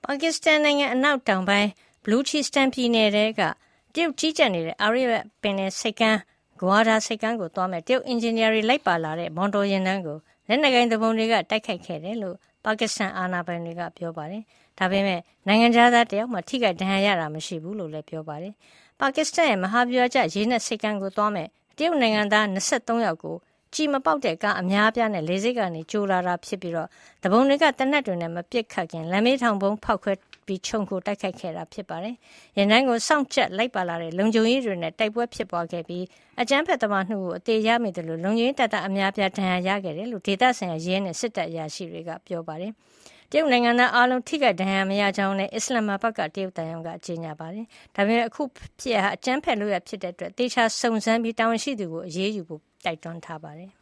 ပါကစ္စတန်နိုင်ငံအနောက်တောင်ပိုင်းဘလူချီစတန်ပြည်နယ်ကတရုတ်ကြီးကြပ်နေတဲ့အာရေဗျပင်လယ်ဆိပ်ကမ်းဂွာဒါဆိပ်ကမ်းကိုသွားမဲ့တရုတ်အင်ဂျင်နီယာတွေလိုက်ပါလာတဲ့မော်တော်ယာဉ်တန်းကိုလက်နက်ကိုင်သူပုန်တွေကတိုက်ခိုက်ခဲ့တယ်လို့ပါကစ္စတန်အာဏာပိုင်တွေကပြောပါတယ်။ဒါပေမဲ့နိုင်ငံခြားသားတယောက်မှထိခိုက်ဒဏ်ရာရတာမရှိဘူးလို့လည်းပြောပါတယ်။ပါကစ္စတန်ရဲ့မဟာဗျူဟာကျရေနက်ဆိပ်ကမ်းကိုသွားမဲ့တရုတ်နိုင်ငံသား23ယောက်ကိုကြည်မပေါက်တဲ့ကားအများအပြားနဲ့လေဆိပ်ကနေကြိုလာတာဖြစ်ပြီးတပုံတွေကတနက်တွေနဲ့မပစ်ခတ်ခင်လမ်းမေးထောင်ပုံဖောက်ခွဲပြီးခြုံခိုတိုက်ခိုက်ခဲ့တာဖြစ်ပါတယ်။ရန်တန်းကိုစောင့်ကြပ်လိုက်ပါလာတဲ့လုံခြုံရေးတွေနဲ့တိုက်ပွဲဖြစ်ပွားခဲ့ပြီးအကြမ်းဖက်သမား2ဦးအသေးရမိတယ်လို့လုံခြုံရေးတပ်သားအများအပြားဒဏ်ရာရခဲ့တယ်လို့ဒေသဆိုင်ရာရဲနဲ့စစ်တပ်အရာရှိတွေကပြောပါတယ်။တရုတ်နိုင်ငံသားအားလုံးထိခိုက်ဒဏ်ရာမရကြောင်းနဲ့အစ္စလာမ္မာဘတ်ကတရုတ်တန်ယုံကကြေညာပါတယ်။ဒါပေမဲ့အခုဖြစ်ရအကြမ်းဖက်လို့ရဖြစ်တဲ့အတွက်တေချာစုံစမ်းပြီးတာဝန်ရှိသူကိုအရေးယူဖို့တိုက်တွန်းထားပါတယ်။